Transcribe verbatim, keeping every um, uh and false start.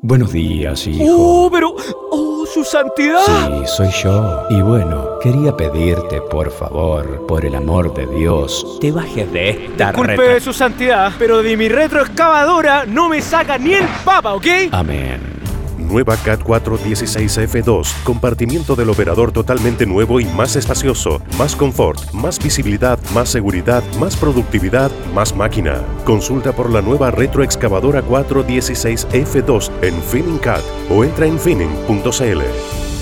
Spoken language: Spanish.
Buenos días, hijo. ¡Oh, pero... ¡Oh, su santidad! Sí, soy yo. Y bueno, quería pedirte, por favor, por el amor de Dios, te bajes de esta Disculpe, retro... su santidad, pero de mi retroexcavadora no me saca ni el papa, ¿ok? Amén. Nueva C A T cuatro dieciséis F dos, compartimiento del operador totalmente nuevo y más espacioso, más confort, más visibilidad, más seguridad, más productividad, más máquina. Consulta por la nueva retroexcavadora cuatro dieciséis F dos en Finning C A T o entra en finning punto c l.